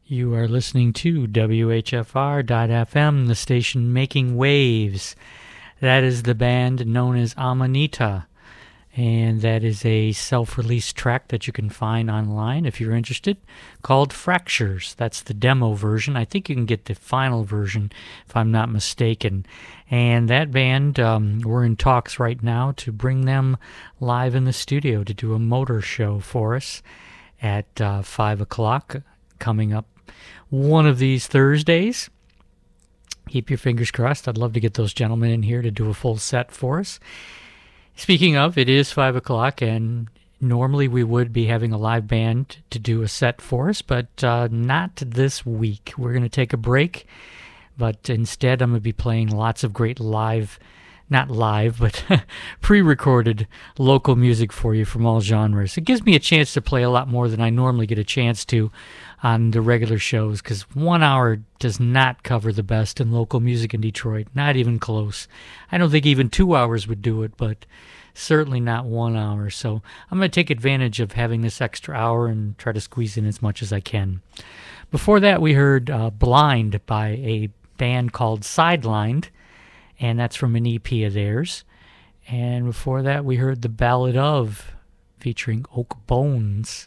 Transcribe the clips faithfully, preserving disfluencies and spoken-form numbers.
You are listening to W H F R dot F M, the station making waves. That is the band known as Amanita, and that is a self-released track that you can find online if you're interested, called Fractures. That's the demo version. I think you can get the final version, if I'm not mistaken. And that band, um, we're in talks right now to bring them live in the studio to do a motor show for us at uh, five o'clock coming up one of these Thursdays. Keep your fingers crossed. I'd love to get those gentlemen in here to do a full set for us. Speaking of, it is five o'clock, and normally we would be having a live band to do a set for us, but uh, not this week. We're going to take a break, but instead I'm going to be playing lots of great live, not live, but pre-recorded local music for you from all genres. It gives me a chance to play a lot more than I normally get a chance to on the regular shows, because one hour does not cover the best in local music in Detroit, not even close. I don't think even two hours would do it, but certainly not one hour. So I'm going to take advantage of having this extra hour and try to squeeze in as much as I can. Before that, we heard uh, Blind by a band called Sidelined, and that's from an E P of theirs. And before that, we heard The Ballad Of, featuring Oak Bones.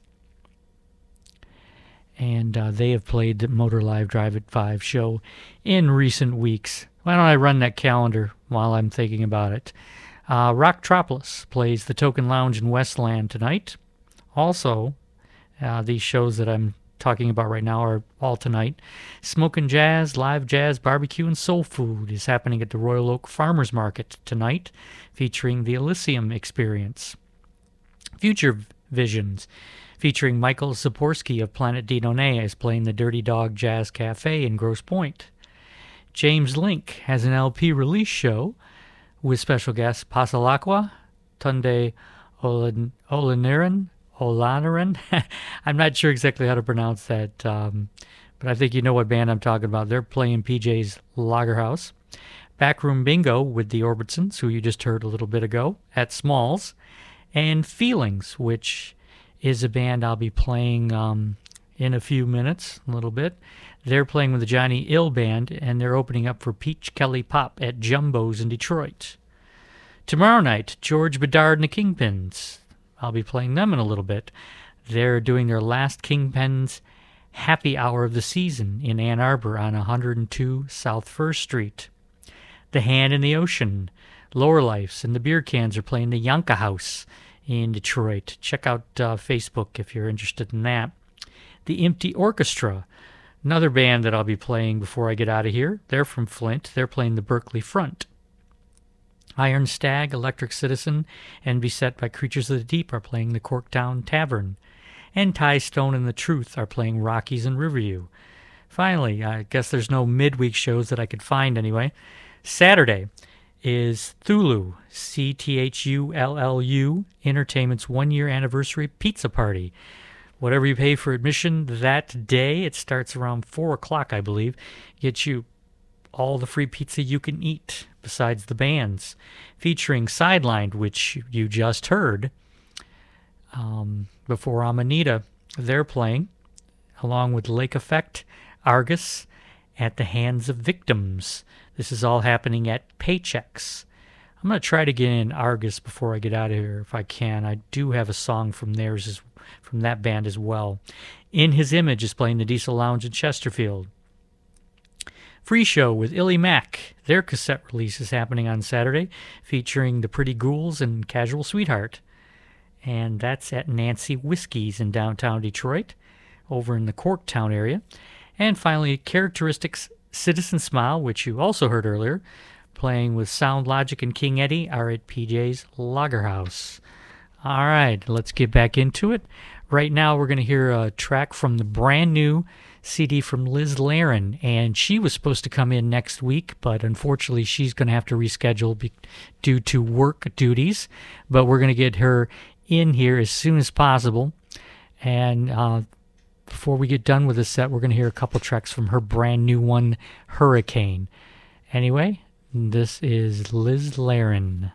And uh, they have played the Motor Live Drive at five show in recent weeks. Why don't I run that calendar while I'm thinking about it? Uh, Rocktropolis plays the Token Lounge in Westland tonight. Also, uh, these shows that I'm talking about right now are all tonight. Smokin' Jazz, Live Jazz, Barbecue, and Soul Food is happening at the Royal Oak Farmers Market tonight, featuring the Elysium Experience. Future Visions, featuring Michael Zaporski of Planet Didone, is playing the Dirty Dog Jazz Cafe in Grosse Pointe. James Link has an L P release show with special guests Pasalakwa, Tunde Olan- Olaniran, Olaniran. I'm not sure exactly how to pronounce that, um, but I think you know what band I'm talking about. They're playing P J's Lagerhouse. Backroom Bingo with the Orbitsons, who you just heard a little bit ago, at Smalls. And Feelings, which is a band I'll be playing um, in a few minutes, a little bit. They're playing with the Johnny Ill Band, and they're opening up for Peach Kelly Pop at Jumbo's in Detroit. Tomorrow night, George Bedard and the Kingpins. I'll be playing them in a little bit. They're doing their last Kingpins happy hour of the season in Ann Arbor on one hundred two South First Street. The Hand in the Ocean, Lower Lifes, and the Beer Cans are playing the Yanka House in Detroit. Check out uh, Facebook if you're interested in that. The Empty Orchestra, another band that I'll be playing before I get out of here. They're from Flint. They're playing the Berkeley Front. Iron Stag, Electric Citizen, and Beset by Creatures of the Deep are playing the Corktown Tavern. And Ty Stone and The Truth are playing Rockies in Riverview. Finally, I guess there's no midweek shows that I could find anyway. Saturday is Thulu, C T H U L L U, Entertainment's one-year anniversary pizza party. Whatever you pay for admission that day, it starts around four o'clock, I believe, gets you all the free pizza you can eat, besides the bands, featuring Sidelined, which you just heard, um, before Amanita. They're playing, along with Lake Effect, Argus, at the Hands of Victims. This is all happening at Paychecks. I'm going to try to get in Argus before I get out of here if I can. I do have a song from theirs, as, from that band as well. In His Image is playing the Diesel Lounge in Chesterfield. Free Show with Illy Mac. Their cassette release is happening on Saturday, featuring the Pretty Ghouls and Casual Sweetheart. And that's at Nancy Whiskey's in downtown Detroit, over in the Corktown area. And finally, Characteristics Citizen Smile, which you also heard earlier, playing with Sound Logic and King Eddie, are at P J's Lagerhouse. All right, let's get back into it. Right now, we're going to hear a track from the brand new C D from Liz Laren, and she was supposed to come in next week, but unfortunately, she's going to have to reschedule be- due to work duties. But we're going to get her in here as soon as possible, and uh, before we get done with this set, we're going to hear a couple tracks from her brand new one, Hurricane. Anyway, this is Liz Laren.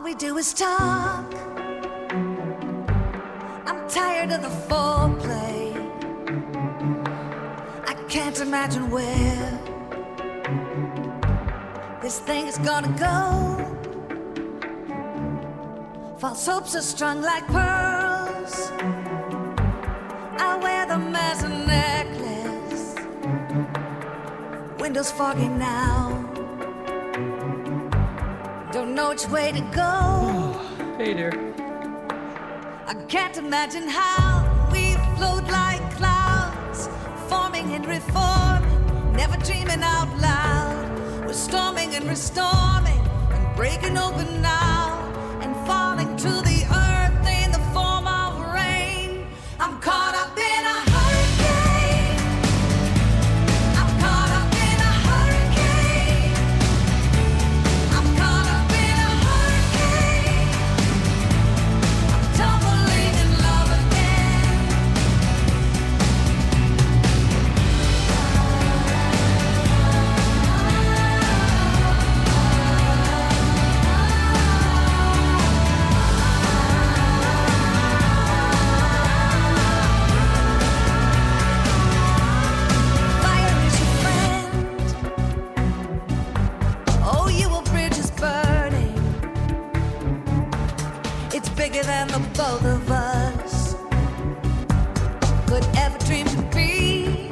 we do is talk. I'm tired of the foreplay. I can't imagine where this thing is gonna go. False hopes are strung like pearls. I wear them as a necklace. Windows foggy now. Don't know which way to go. Hey there. I can't imagine how we float like clouds, forming and reforming, never dreaming out loud. We're storming and restorming and breaking open now and falling to the earth in the form of rain. I'm caught up in a hurricane. I'm caught up in a hurricane. I'm caught up in a hurricane. I'm tumbling in love again. Fire is your friend. Oh, you will bridges burning. It's bigger than the both of us could ever dream to be.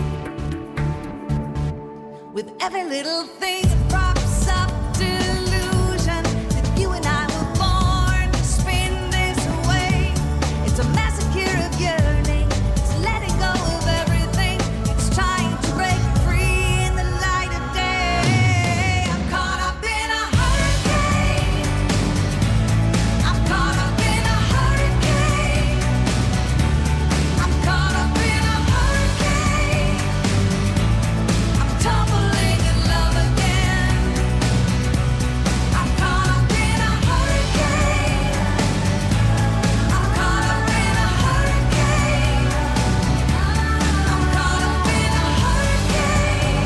With every little thing that props up delusion that you and I were born to spin this way. It's a massacre of yearning. It's letting go of everything. It's trying to break free in the light of day. I'm caught up in a hurricane. I'm caught up in a hurricane. I'm caught up in a hurricane. I'm tumbling in love again. I'm caught up in a hurricane. I'm caught up in a hurricane. I'm caught up in a hurricane.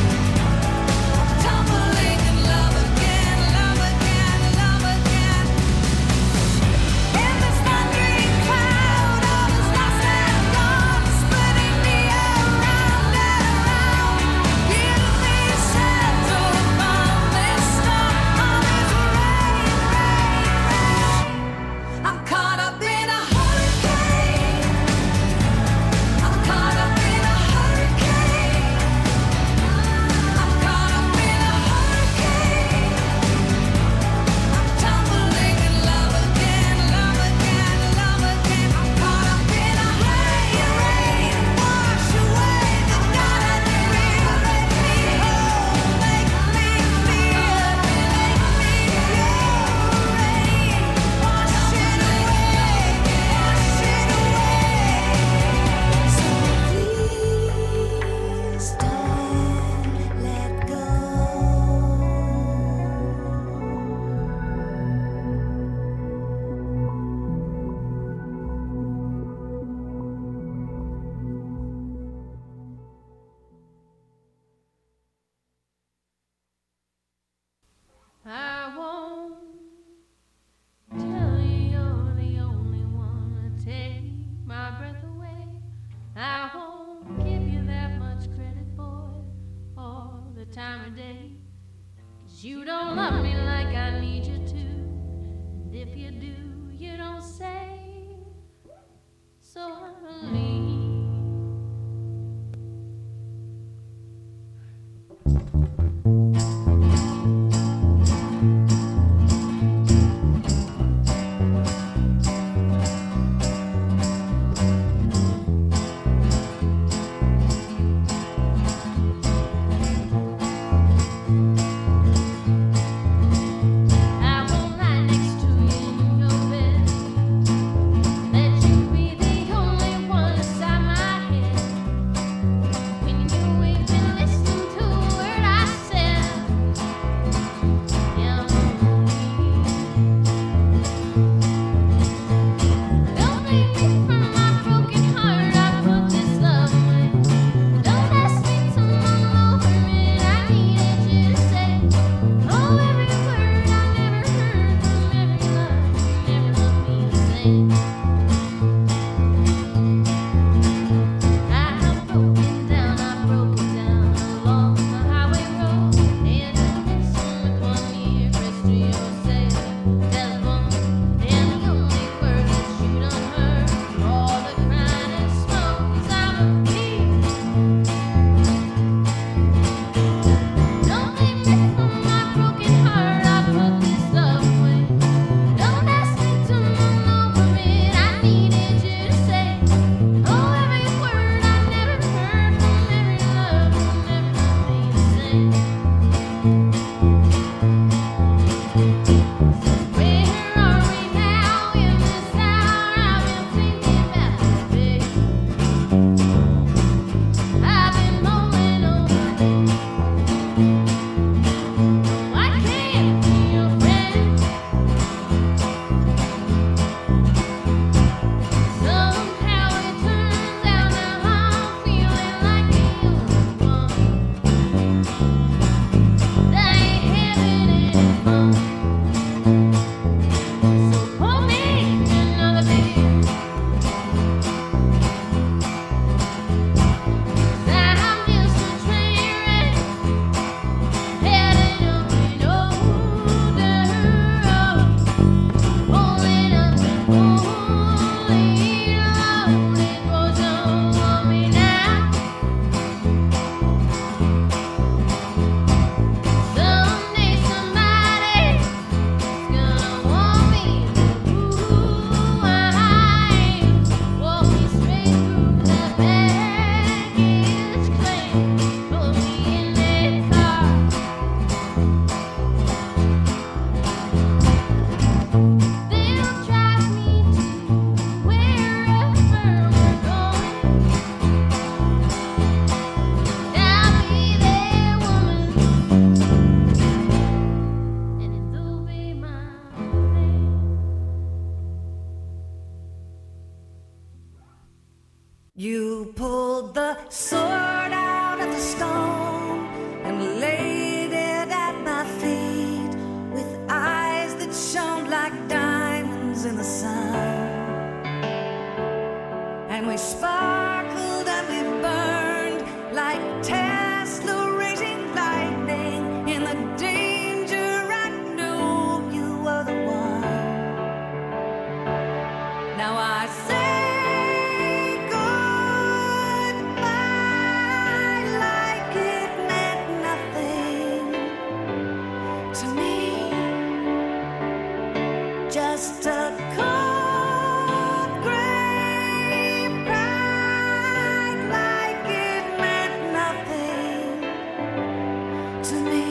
Tumbling in love again, love again, love again. In this thundering cloud, all is lost and gone, splitting me around and around. Give me shelter from this storm, on this rain, rain, rain. I'm caught up in a hurricane. I'm caught up in a hurricane. I'm caught up in a hurricane. I'm tumbling in love again, love again, love again. I'm caught up in a rain, rain. Wash away the God I dream. Make me whole, make me feel, make me pure. Rain, wash it away, wash it away. So please don't let go. I won't tell you you're the only one to take my breath away. I won't give you that much credit, boy, all the time of day. 'Cause you don't love me like I need you to. And if you do, you don't say. So I'll leave. I won't lie next to you in your bed. Let you be the only one You pulled the sword out of the stone and laid it at my feet with eyes that shone like diamonds in the sun. And we sparkled and we burned like Tesla raising lightning. In the danger I knew you were the one. Now I say just a cold gray pride, like it meant nothing to me.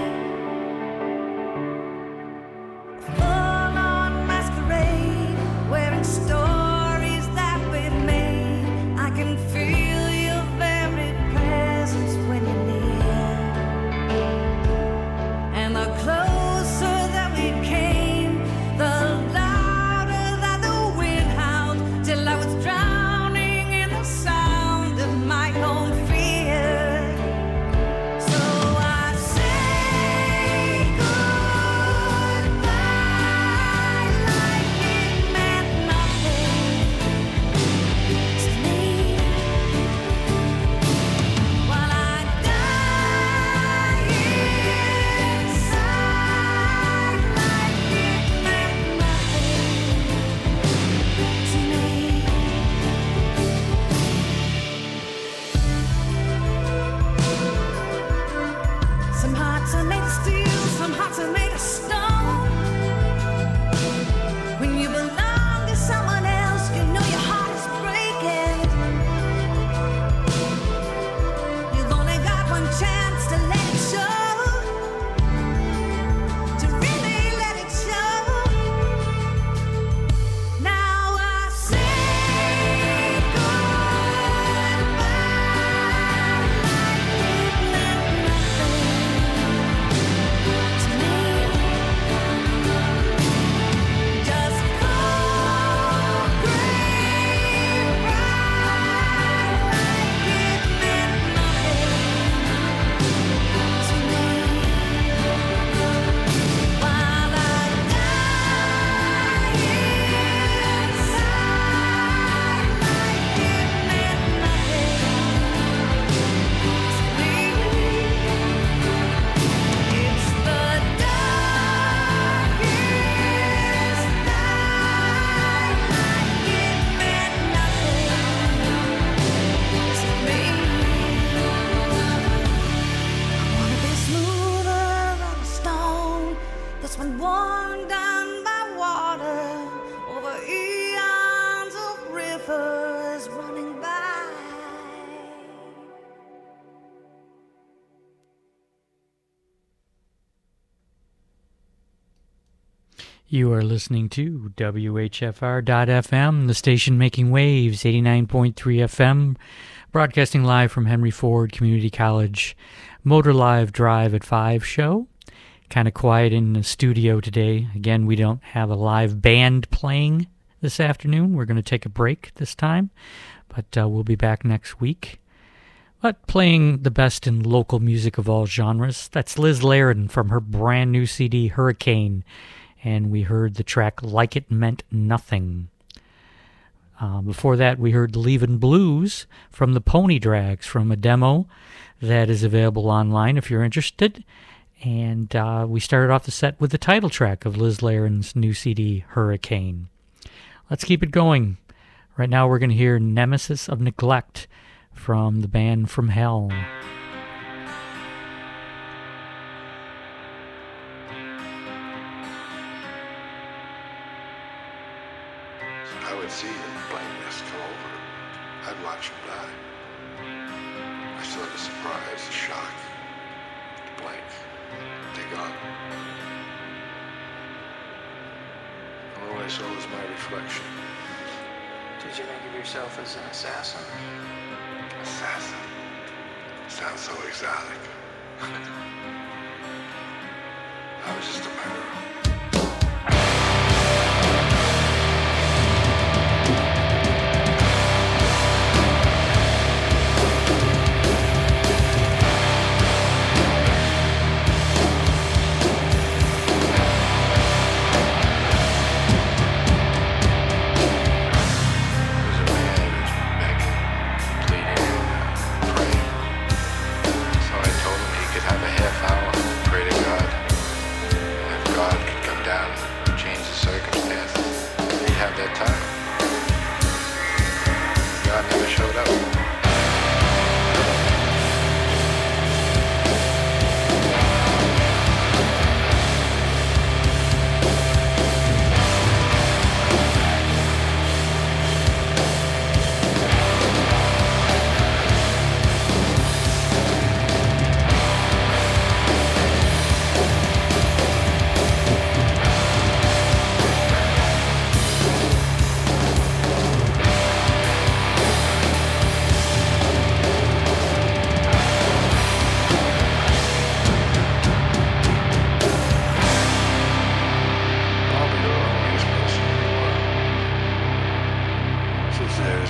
Full on masquerade, wearing stories that we've made. I can feel your very presence when you're near, and the closer that we came, the louder that the wind howled, till I was drowning in the sound of my own fear. So I say goodbye like it meant nothing to me, while I die inside like it meant nothing to me. Some hearts are made of steel, some hearts are made of stone. When you belong to someone else, you know your heart is breaking. You've only got one chance to let it show, to really let it show. Now I say goodbye like it meant nothing to me. Just cold gray pride like it meant nothing to me, while I die inside like it meant nothing to me. It's the darkest night like it meant nothing to me. I wanna be smoother than a stone that's been worn down by water, over eons of rivers running by. You are listening to W H F R dot F M, the station making waves, eighty-nine point three F M, broadcasting live from Henry Ford Community College. Motor Live Drive at five show. Kind of quiet in the studio today. Again, we don't have a live band playing this afternoon. We're going to take a break this time, but uh, we'll be back next week. But playing the best in local music of all genres, that's Liz Laren from her brand new C D, Hurricane. And we heard the track Like It Meant Nothing. Uh, before that, we heard Leavin' Blues from the Pony Drags from a demo that is available online if you're interested. And uh, we started off the set with the title track of Liz Laren's new C D, Hurricane. Let's keep it going. Right now we're going to hear Nemesis of Neglect from the band From Hell. I would see the blankness come over. I'd watch him die. I still have the surprise, the shock, the blank. They gone. All I saw was my reflection. Did you think of yourself as an assassin? Assassin. Sounds so exotic. I was just a murderer.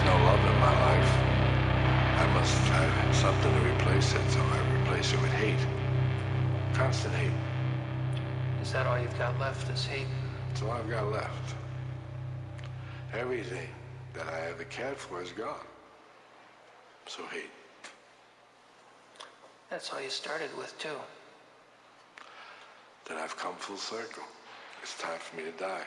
there's no love in my life. I must have something to replace it, so I replace it with hate. Constant hate. Is that all you've got left is hate? That's all I've got left. Everything that I ever cared for is gone. So hate. That's all you started with, too. Then I've come full circle. It's time for me to die.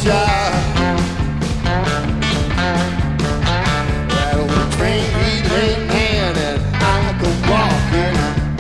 shot. That old train he lay in hand and I go walking.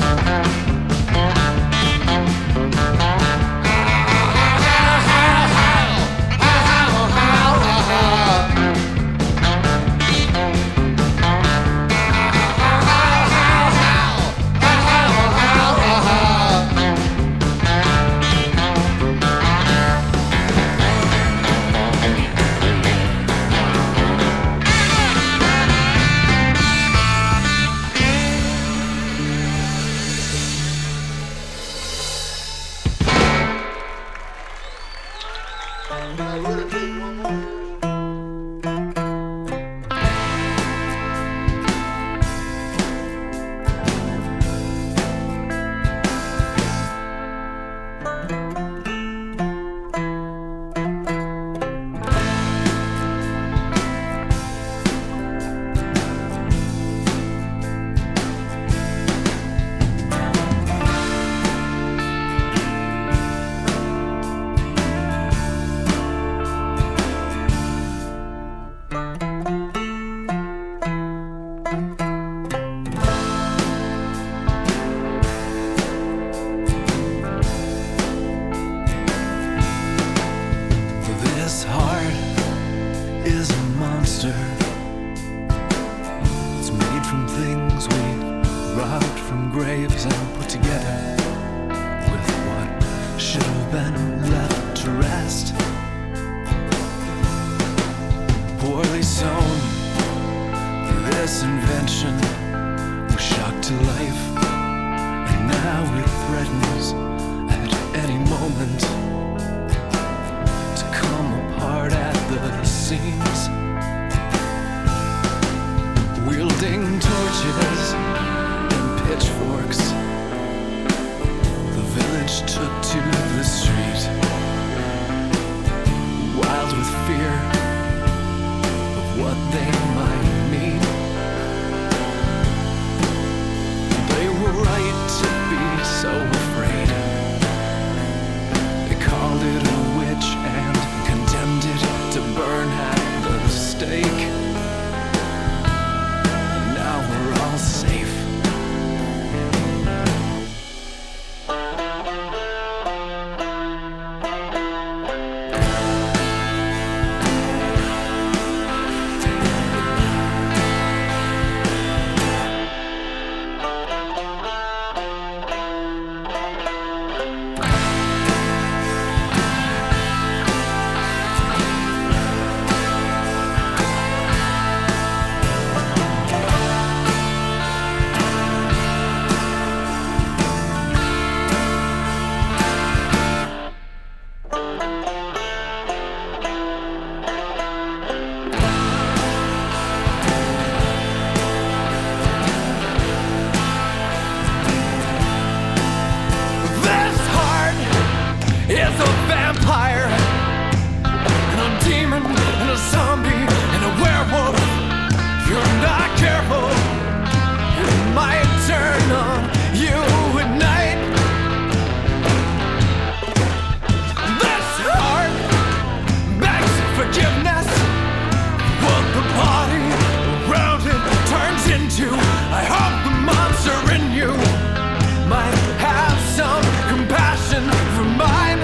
This heart is a monster. It's made from things we robbed from graves and put together with what should have been left to rest. Poorly sewn, this invention was shocked to life, and now it threatens at any moment to come apart at the seams. Wielding torches and pitchforks, the village took to the street, wild with fear of what they might mean. They were right to be so afraid. They called it a witch and condemned it to burn at the stake. And now we're all safe. This heart is a vampire, and a demon, and a zombie, and a werewolf. If you're not careful, it might turn on you at night. This heart begs forgiveness. What the body around it turns into, I hope the monster in you might have some compassion for mine.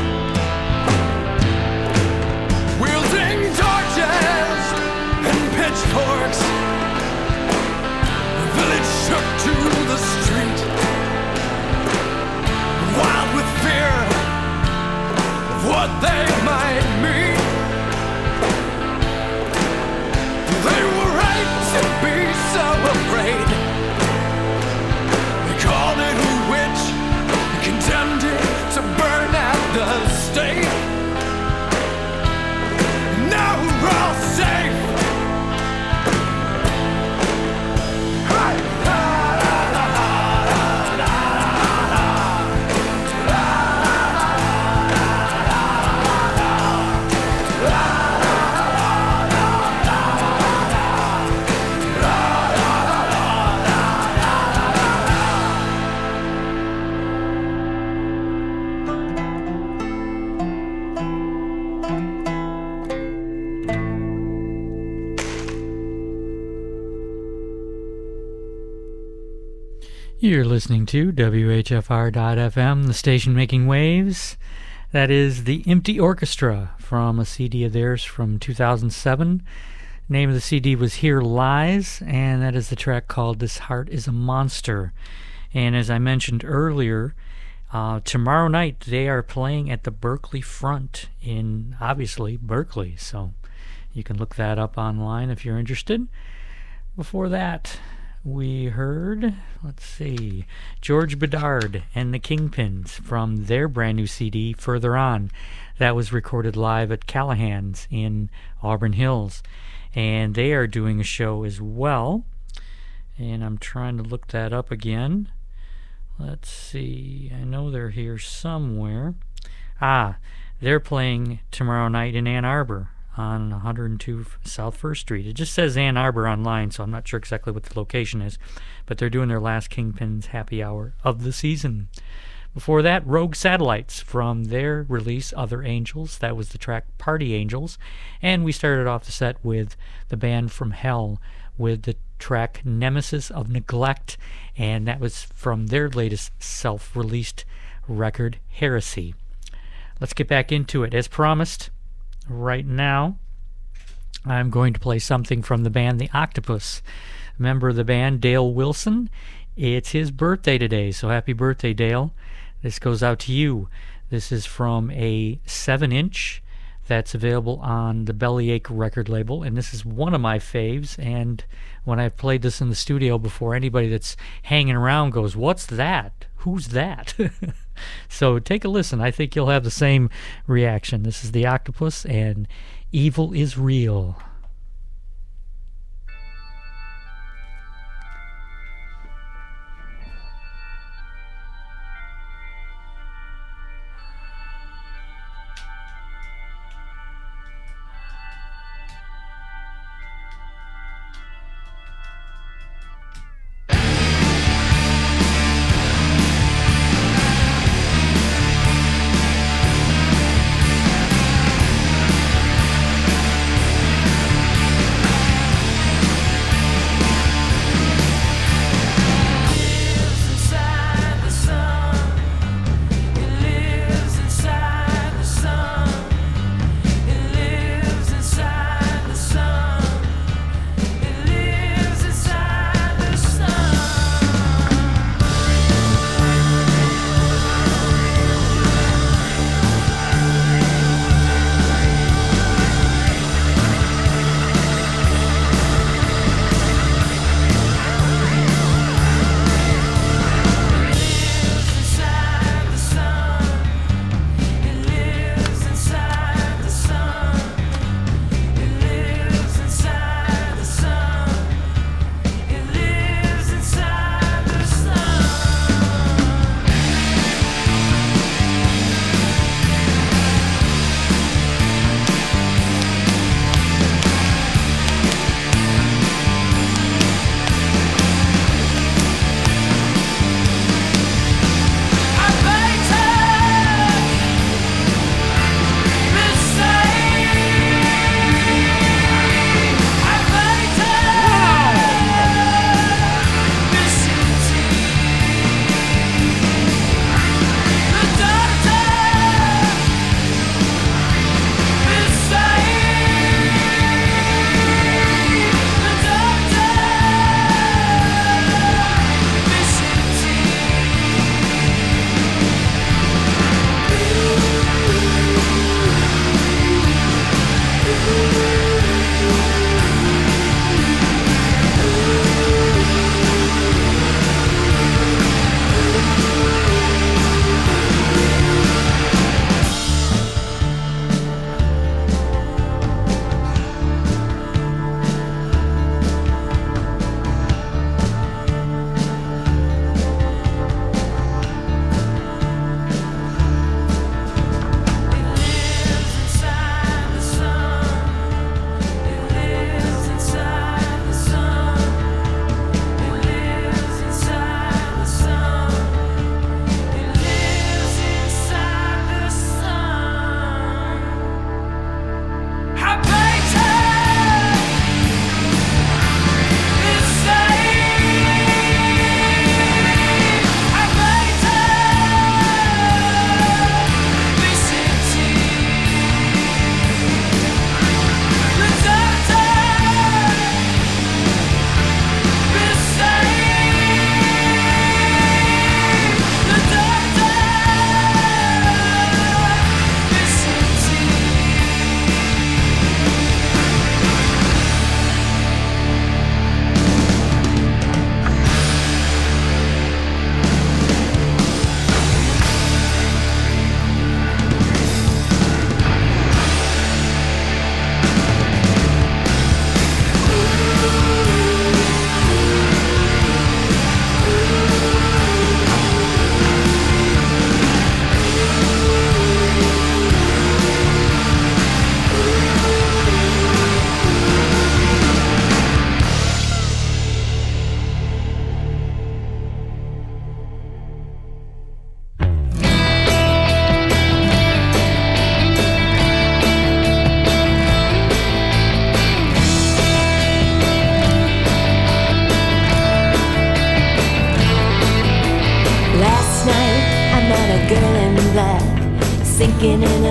Wielding torches and pitchforks, the village shook to the street, wild with fear of what they might mean. They were right to be so afraid. They called it a witch and condemned it to burn at the stake. Now we're all safe. Hey! You're listening to W H F R dot F M, the station making waves. That is the Empty Orchestra from a C D of theirs from two thousand seven. Name of the C D was Here Lies, and that is the track called This Heart is a Monster. And as I mentioned earlier, uh, tomorrow night they are playing at the Berkeley Front in, obviously, Berkeley. So you can look that up online if you're interested. Before that, we heard, let's see, George Bedard and the Kingpins from their brand new C D, Further On. That was recorded live at Callahan's in Auburn Hills. And they are doing a show as well. And I'm trying to look that up again. Let's see, I know they're here somewhere. Ah, they're playing tomorrow night in Ann Arbor on one hundred two South First Street. It just says Ann Arbor online, so I'm not sure exactly what the location is. But they're doing their last Kingpins happy hour of the season. Before that, Rogue Satellites from their release, Other Angels. That was the track Party Angels. And we started off the set with the band from Hell with the track Nemesis of Neglect. And that was from their latest self-released record, Heresy. Let's get back into it. As promised, right now, I'm going to play something from the band The Octopus. Member of the band, Dale Wilson. It's his birthday today, so happy birthday, Dale. This goes out to you. This is from a seven inch that's available on the Bellyache record label, and this is one of my faves, and when I've played this in the studio before, anybody that's hanging around goes, "What's that? Who's that?" So take a listen. I think you'll have the same reaction. This is The Octopus, and Evil is Real. Thank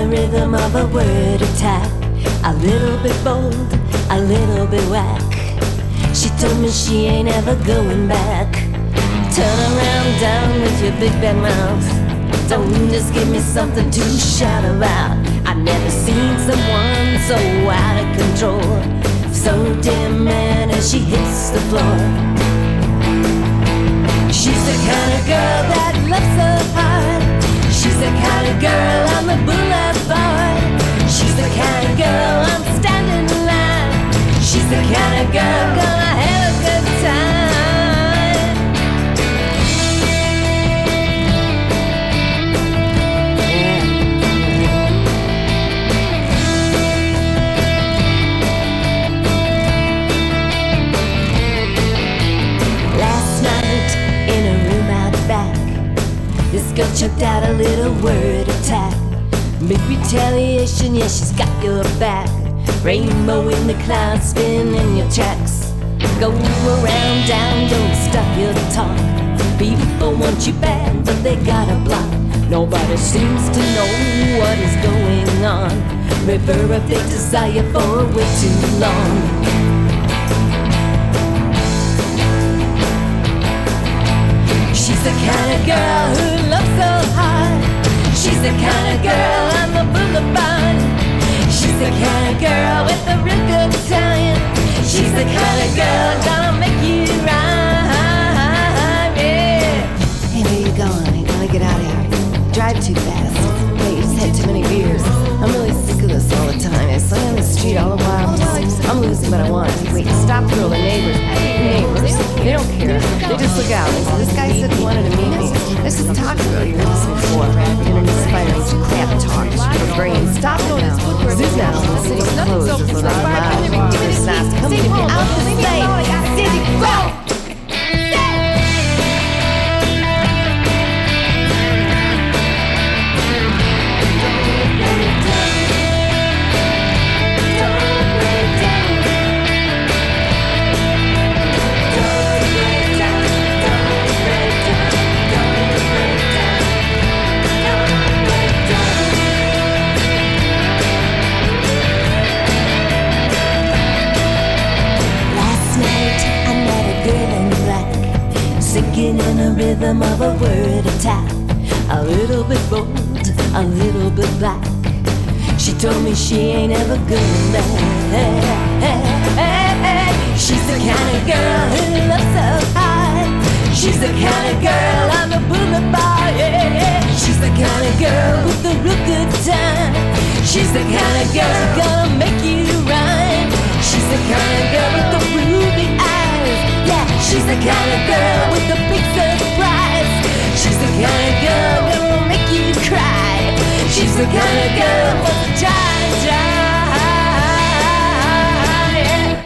a rhythm of a word attack. A little bit bold, a little bit whack. She told me she ain't ever going back. Turn around down with your big bad mouth. Don't just give me something to shout about. I've never seen someone so out of control, so damn mad as she hits the floor. She's the kind of girl that loves her hard. She's the kind of girl on the boulevard. She's the kind of girl I'm standing in line. She's the kind of girl gonna have a good time. Last night in a room out back, this girl choked out a little word attack. Big retaliation, yeah, she's got your back. Rainbow in the clouds, spin in your tracks. Go around town, don't stop your talk. People want you bad, but they got a block. Nobody seems to know what is going on. River of their desire for way too long. She's the kind of girl who loves so hard. She's the kind of girl on the boulevard. She's the kind of girl with a real good time. She's the kind of girl gonna make you rhyme, yeah. Hey, where you going? You wanna get out of here? Drive too fast. Wait, you just had too many beers. I'm really sick of this all the time. I stay on the street all the while. I'm losing what I want. Wait, stop girl, the neighbors. I hate neighbors. They don't care. They just look out. They say, this guy said he wanted to meet me. This is talk girl. You heard this before. You're gonna inspire some crap talk. Your brain. Stop going now. Zoom now. The city's closed. It's not loud. It's not coming to me out the same. City, go! Sinking in a rhythm of a word attack. A little bit bold, a little bit black. She told me she ain't ever going back. She's the kind of girl who loves so hard. She's the kind of girl on the boulevard, yeah. She's the kind of girl with a real good time. She's the kind of girl gonna make you rhyme. She's the kind of girl with the ruby eyes. Yeah, she's the kind of girl with the big surprise. She's the kind of girl gonna make you cry. She's the kind of girl for the try, try, yeah.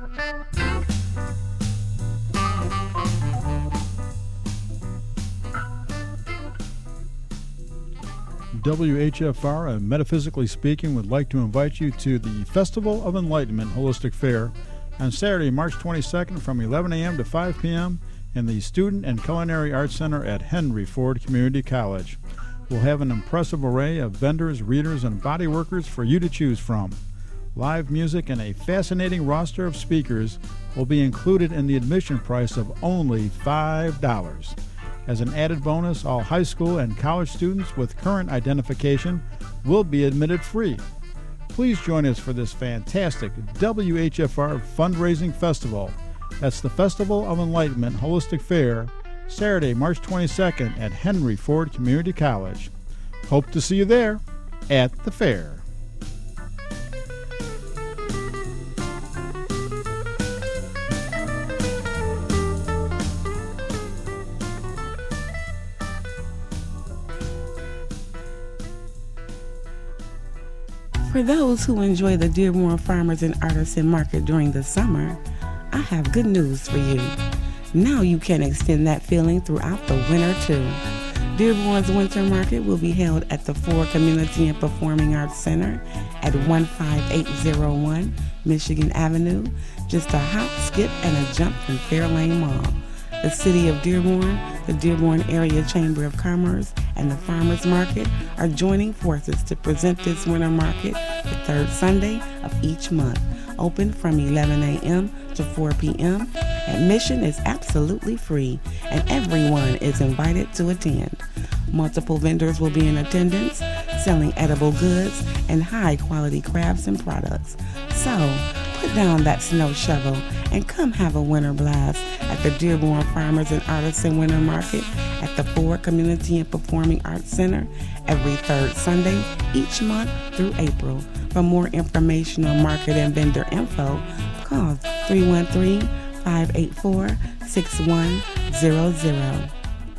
W H F R and Metaphysically Speaking would like to invite you to the Festival of Enlightenment Holistic Fair on Saturday, March twenty-second from eleven a.m. to five p.m. in the Student and Culinary Arts Center at Henry Ford Community College. We'll have an impressive array of vendors, readers, and body workers for you to choose from. Live music and a fascinating roster of speakers will be included in the admission price of only five dollars. As an added bonus, all high school and college students with current identification will be admitted free. Please join us for this fantastic W H F R fundraising festival. That's the Festival of Enlightenment Holistic Fair, Saturday, March twenty-second at Henry Ford Community College. Hope to see you there at the fair. For those who enjoy the Dearborn Farmers and Artisan Market during the summer, I have good news for you. Now you can extend that feeling throughout the winter too. Dearborn's Winter Market will be held at the Ford Community and Performing Arts Center at one five eight zero one Michigan Avenue, just a hop, skip, and a jump from Fairlane Mall. The City of Dearborn, the Dearborn Area Chamber of Commerce, and the Farmers Market are joining forces to present this winter market the third Sunday of each month, open from eleven a.m. to four p.m. Admission is absolutely free, and everyone is invited to attend. Multiple vendors will be in attendance, selling edible goods and high-quality crafts and products. So, put down that snow shovel and come have a winter blast at the Dearborn Farmers and Artisan Winter Market at the Ford Community and Performing Arts Center every third Sunday each month through April. For more information on market and vendor info, call three one three, five eight four, six one zero zero.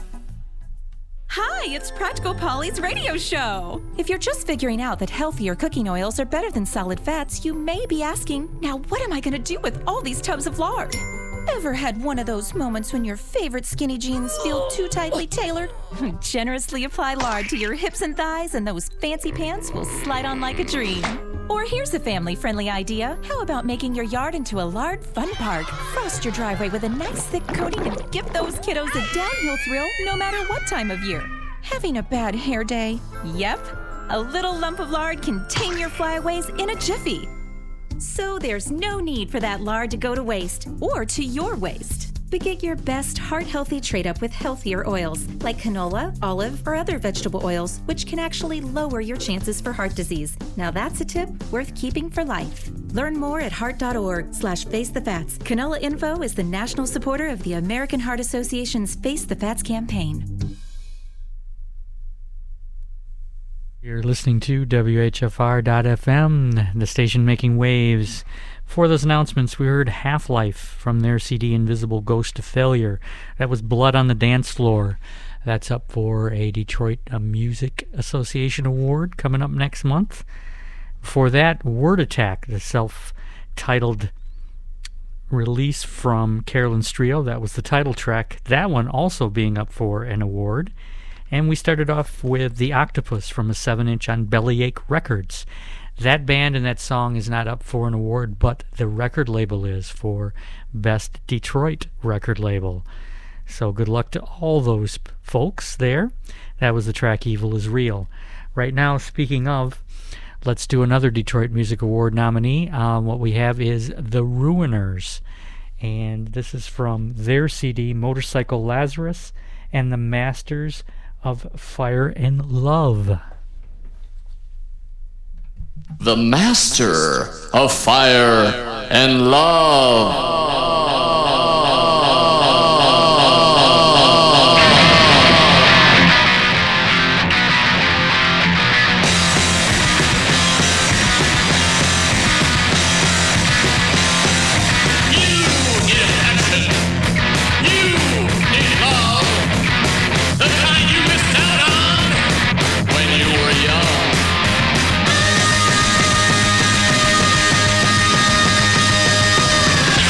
Hi, it's Practical Polly's radio show. If you're just figuring out that healthier cooking oils are better than solid fats, you may be asking, now what am I going to do with all these tubs of lard? Ever had one of those moments when your favorite skinny jeans feel too tightly tailored? Generously apply lard to your hips and thighs and those fancy pants will slide on like a dream. Or here's a family-friendly idea. How about making your yard into a lard fun park? Frost your driveway with a nice thick coating and give those kiddos a downhill thrill no matter what time of year. Having a bad hair day? Yep. A little lump of lard can tame your flyaways in a jiffy. So there's no need for that lard to go to waste or to your waste. But get your best heart-healthy trade-up with healthier oils like canola, olive, or other vegetable oils, which can actually lower your chances for heart disease. Now that's a tip worth keeping for life. Learn more at heart.org slash face the fats. Canola Info is the national supporter of the American Heart Association's Face the Fats campaign. You're listening to W H F R dot F M, the station making waves. For those announcements, we heard Half-Life from their C D Invisible Ghost to Failure. That was Blood on the Dance Floor. That's up for a Detroit uh, Music Association Award coming up next month. Before that, Word Attack, the self-titled release from Carolyn's Trio. That was the title track. That one also being up for an award. And we started off with The Octopus from a seven inch on Bellyache Records. That band and that song is not up for an award, but the record label is for Best Detroit Record Label. So good luck to all those folks there. That was the track Evil is Real. Right now, speaking of, let's do another Detroit Music Award nominee. Um, what we have is The Ruiners. And this is from their C D, Motorcycle Lazarus and the Masters of Fire and Love. The Master of Fire and Love. Young.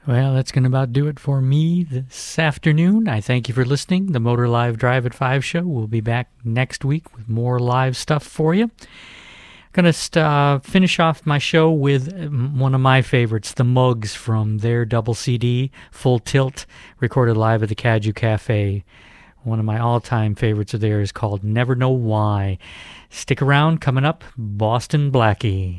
Well, that's going to about do it for me this afternoon. I thank you for listening. The Motor Live Drive at five show. We'll be back next week with more live stuff for you. Going to uh, finish off my show with one of my favorites, the Mugs, from their double C D, Full Tilt, recorded live at the Caju Cafe. One of my all-time favorites of theirs called Never Know Why. Stick around. Coming up, Boston Blackie.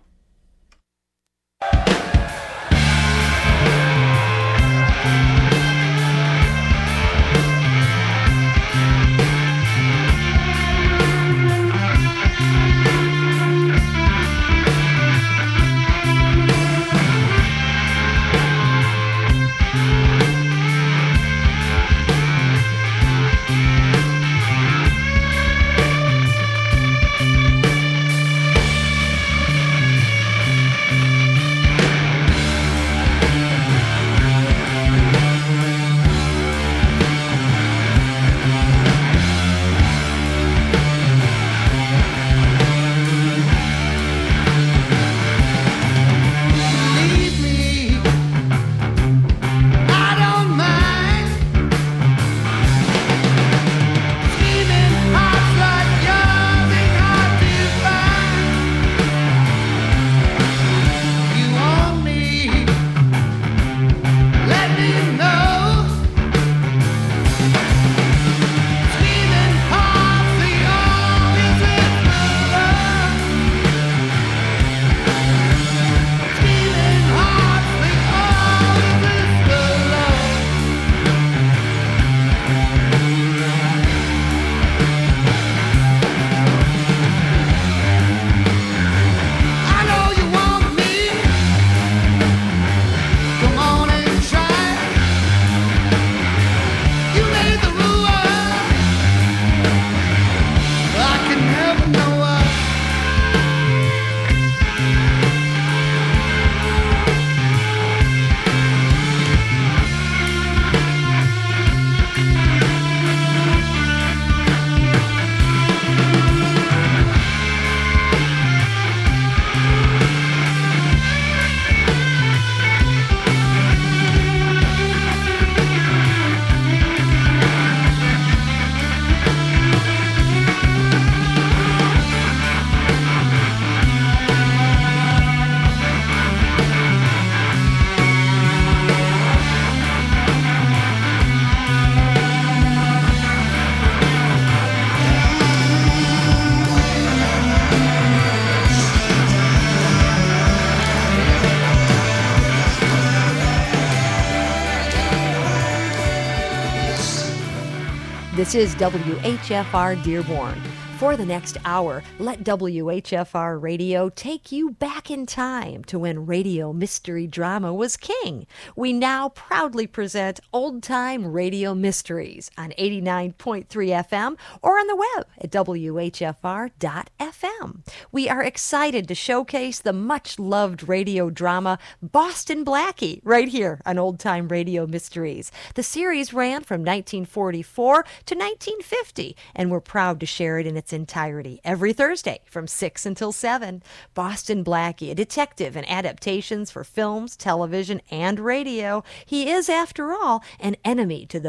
This is W H F R Dearborn. For the next hour, let W H F R Radio take you back in time to when radio mystery drama was king. We now proudly present Old Time Radio Mysteries on eighty-nine point three F M or on the web at W H F R dot F M. We are excited to showcase the much-loved radio drama Boston Blackie right here on Old Time Radio Mysteries. The series ran from nineteen forty-four to nineteen fifty, and we're proud to share it in its entirety every Thursday from six until seven. Boston Blackie, a detective in adaptations for films, television, and radio. He is, after all, an enemy to the